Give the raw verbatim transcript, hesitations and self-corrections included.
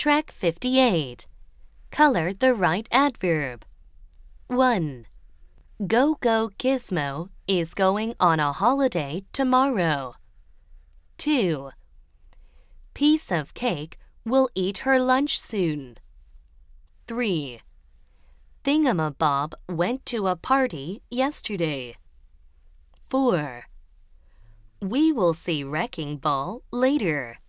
Track fifty-eight. Color the right adverb. one. Go-Go Gizmo is going on a holiday tomorrow. two. Piece of cake will eat her lunch soon. three. Thingamabob went to a party yesterday. four. We will see Wrecking Ball later.